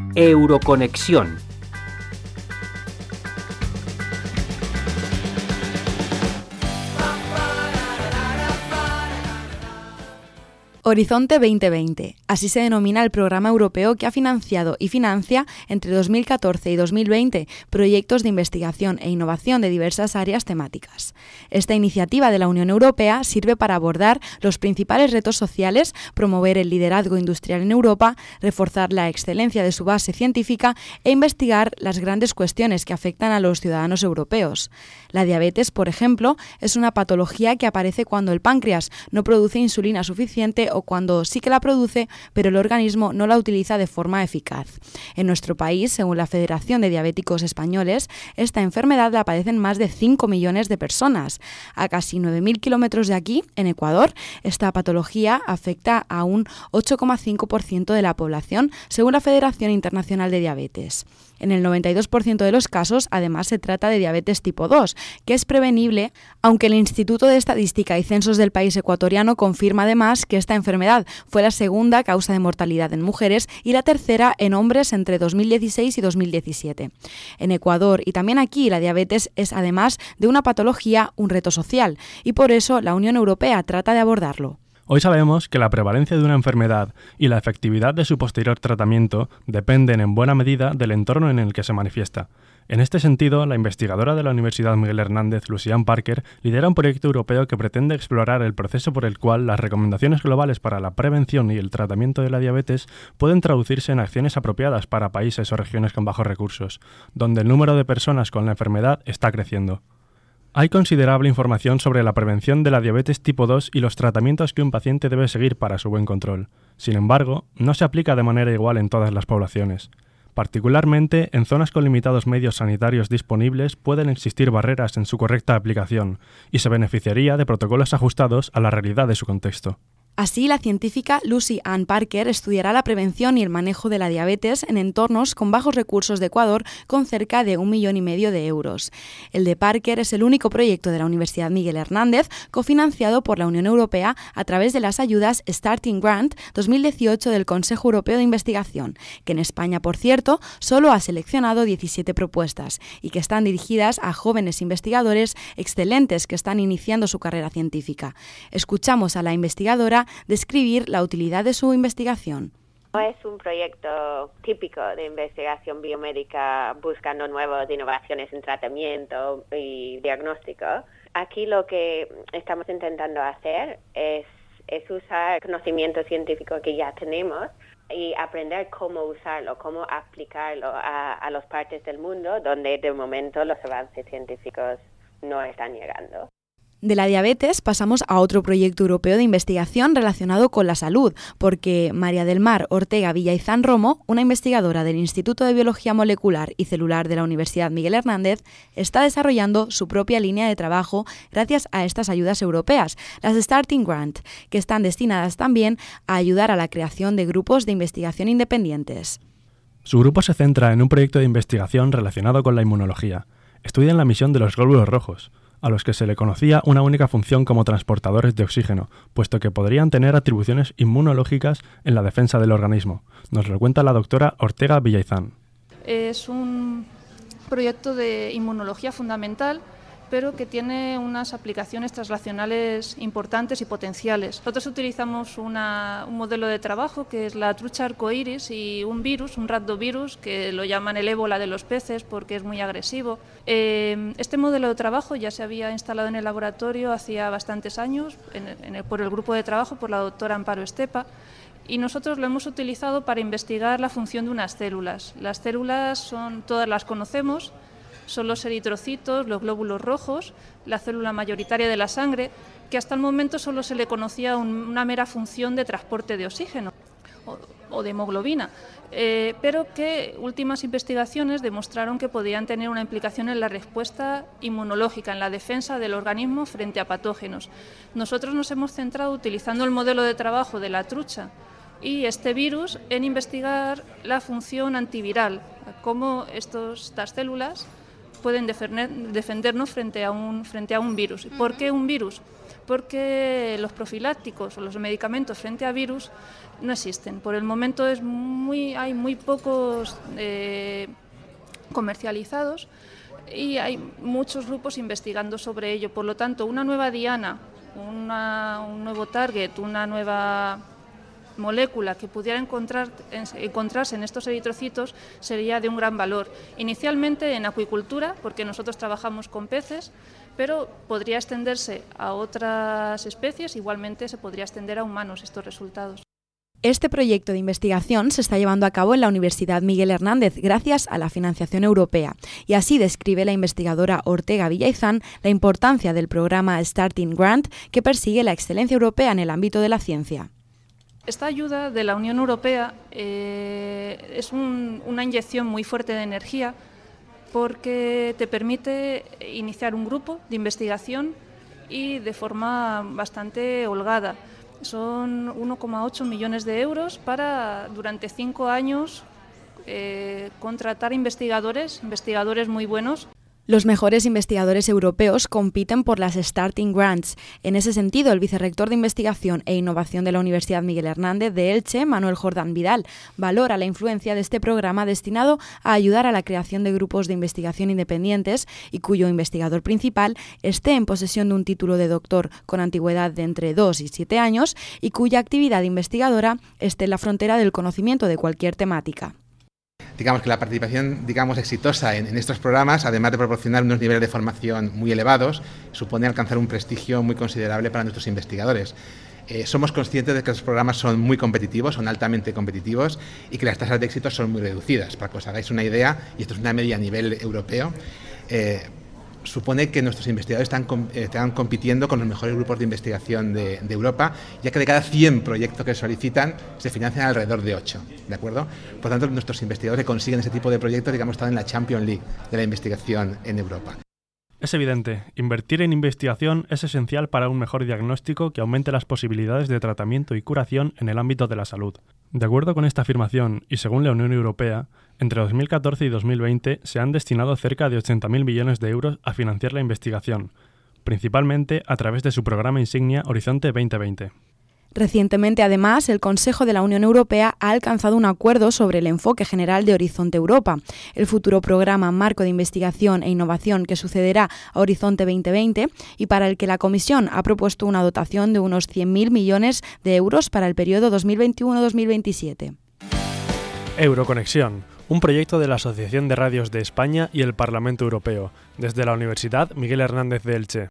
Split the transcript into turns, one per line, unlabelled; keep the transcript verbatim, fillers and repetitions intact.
Euroconexión.
Horizonte veinte veinte, así se denomina el programa europeo que ha financiado y financia entre dos mil catorce y dos mil veinte proyectos de investigación e innovación de diversas áreas temáticas. Esta iniciativa de la Unión Europea sirve para abordar los principales retos sociales, promover el liderazgo industrial en Europa, reforzar la excelencia de su base científica e investigar las grandes cuestiones que afectan a los ciudadanos europeos. La diabetes, por ejemplo, es una patología que aparece cuando el páncreas no produce insulina suficiente o cuando sí que la produce, pero el organismo no la utiliza de forma eficaz. En nuestro país, según la Federación de Diabéticos Españoles, esta enfermedad la padecen más de cinco millones de personas. A casi nueve mil kilómetros de aquí, en Ecuador, esta patología afecta a un ocho coma cinco por ciento de la población, según la Federación Internacional de Diabetes. En el noventa y dos por ciento de los casos, además, se trata de diabetes tipo dos, que es prevenible, aunque el Instituto de Estadística y Censos del país ecuatoriano confirma además que esta enfermedad fue la segunda causa de mortalidad en mujeres y la tercera en hombres entre dos mil dieciséis y dos mil diecisiete. En Ecuador y también aquí, la diabetes es, además de una patología, un reto social, y por eso la Unión Europea trata de abordarlo.
Hoy sabemos que la prevalencia de una enfermedad y la efectividad de su posterior tratamiento dependen en buena medida del entorno en el que se manifiesta. En este sentido, la investigadora de la Universidad Miguel Hernández, Luciane Parker, lidera un proyecto europeo que pretende explorar el proceso por el cual las recomendaciones globales para la prevención y el tratamiento de la diabetes pueden traducirse en acciones apropiadas para países o regiones con bajos recursos, donde el número de personas con la enfermedad está creciendo. Hay considerable información sobre la prevención de la diabetes tipo dos y los tratamientos que un paciente debe seguir para su buen control. Sin embargo, no se aplica de manera igual en todas las poblaciones. Particularmente, en zonas con limitados medios sanitarios disponibles pueden existir barreras en su correcta aplicación y se beneficiaría de protocolos ajustados a la realidad de su contexto.
Así, la científica Luciane Parker estudiará la prevención y el manejo de la diabetes en entornos con bajos recursos de Ecuador con cerca de un millón y medio de euros. El de Parker es el único proyecto de la Universidad Miguel Hernández cofinanciado por la Unión Europea a través de las ayudas Starting Grant dos mil dieciocho del Consejo Europeo de Investigación, que en España, por cierto, solo ha seleccionado diecisiete propuestas y que están dirigidas a jóvenes investigadores excelentes que están iniciando su carrera científica. Escuchamos a la investigadora describir la utilidad de su investigación.
No es un proyecto típico de investigación biomédica buscando nuevas innovaciones en tratamiento y diagnóstico. Aquí lo que estamos intentando hacer es, es usar conocimiento científico que ya tenemos y aprender cómo usarlo, cómo aplicarlo a, a las partes del mundo donde de momento los avances científicos no están llegando.
De la diabetes pasamos a otro proyecto europeo de investigación relacionado con la salud, porque María del Mar Ortega Villaizán Romo, una investigadora del Instituto de Biología Molecular y Celular de la Universidad Miguel Hernández, está desarrollando su propia línea de trabajo gracias a estas ayudas europeas, las Starting Grant, que están destinadas también a ayudar a la creación de grupos de investigación independientes.
Su grupo se centra en un proyecto de investigación relacionado con la inmunología. Estudian la misión de los glóbulos rojos, a los que se le conocía una única función como transportadores de oxígeno, puesto que podrían tener atribuciones inmunológicas en la defensa del organismo. Nos lo cuenta la doctora Ortega Villaizán.
Es un proyecto de inmunología fundamental, pero que tiene unas aplicaciones translacionales importantes y potenciales. Nosotros utilizamos una, un modelo de trabajo que es la trucha arcoíris y un virus, un rhabdovirus, que lo llaman el ébola de los peces porque es muy agresivo. Eh, este modelo de trabajo ya se había instalado en el laboratorio hacía bastantes años en, en el, por el grupo de trabajo, por la doctora Amparo Estepa, y nosotros lo hemos utilizado para investigar la función de unas células. Las células son, todas las conocemos, son los eritrocitos, los glóbulos rojos, la célula mayoritaria de la sangre, que hasta el momento solo se le conocía un, una mera función de transporte de oxígeno o, o de hemoglobina, eh, pero que últimas investigaciones demostraron que podían tener una implicación en la respuesta inmunológica, en la defensa del organismo frente a patógenos. Nosotros nos hemos centrado, utilizando el modelo de trabajo de la trucha y este virus, en investigar la función antiviral, cómo estos, estas células pueden defender, defendernos frente a, un, frente a un virus. ¿Por qué un virus? porque los profilácticos o los medicamentos frente a virus no existen. Por el momento es muy, hay muy pocos eh, comercializados y hay muchos grupos investigando sobre ello. Por lo tanto, una nueva diana, una, un nuevo target, una nueva molécula que pudiera encontrar, encontrarse en estos eritrocitos sería de un gran valor. Inicialmente en acuicultura, porque nosotros trabajamos con peces, pero podría extenderse a otras especies, igualmente se podría extender a humanos estos resultados.
Este proyecto de investigación se está llevando a cabo en la Universidad Miguel Hernández gracias a la financiación europea, y así describe la investigadora Ortega Villaizán la importancia del programa Starting Grant, que persigue la excelencia europea en el ámbito de la ciencia.
Esta ayuda de la Unión Europea eh, es un, una inyección muy fuerte de energía porque te permite iniciar un grupo de investigación y de forma bastante holgada. Son uno coma ocho millones de euros para durante cinco años eh, contratar investigadores, investigadores muy buenos.
Los mejores investigadores europeos compiten por las Starting Grants. En ese sentido, el vicerrector de Investigación e Innovación de la Universidad Miguel Hernández de Elche, Manuel Jordán Vidal, valora la influencia de este programa destinado a ayudar a la creación de grupos de investigación independientes y cuyo investigador principal esté en posesión de un título de doctor con antigüedad de entre dos y siete años y cuya actividad investigadora esté en la frontera del conocimiento de cualquier temática.
Digamos que la participación, digamos, exitosa en, en estos programas, además de proporcionar unos niveles de formación muy elevados, supone alcanzar un prestigio muy considerable para nuestros investigadores. Eh, somos conscientes de que los programas son muy competitivos, son altamente competitivos y que las tasas de éxito son muy reducidas. Para que os hagáis una idea, y esto es una media a nivel europeo, eh, supone que nuestros investigadores están, eh, están compitiendo con los mejores grupos de investigación de, de Europa, ya que de cada cien proyectos que solicitan se financian alrededor de ocho, ¿de acuerdo? Por tanto, nuestros investigadores que consiguen ese tipo de proyectos, digamos, están en la Champions League de la investigación en Europa.
Es evidente, invertir en investigación es esencial para un mejor diagnóstico que aumente las posibilidades de tratamiento y curación en el ámbito de la salud. De acuerdo con esta afirmación, y según la Unión Europea, entre dos mil catorce y dos mil veinte se han destinado cerca de ochenta mil millones de euros a financiar la investigación, principalmente a través de su programa insignia Horizonte veinte veinte.
Recientemente, además, el Consejo de la Unión Europea ha alcanzado un acuerdo sobre el enfoque general de Horizonte Europa, el futuro programa marco de investigación e innovación que sucederá a Horizonte veinte veinte y para el que la Comisión ha propuesto una dotación de unos cien mil millones de euros para el periodo dos mil veintiuno a dos mil veintisiete.
Euroconexión, un proyecto de la Asociación de Radios de España y el Parlamento Europeo, desde la Universidad Miguel Hernández de Elche.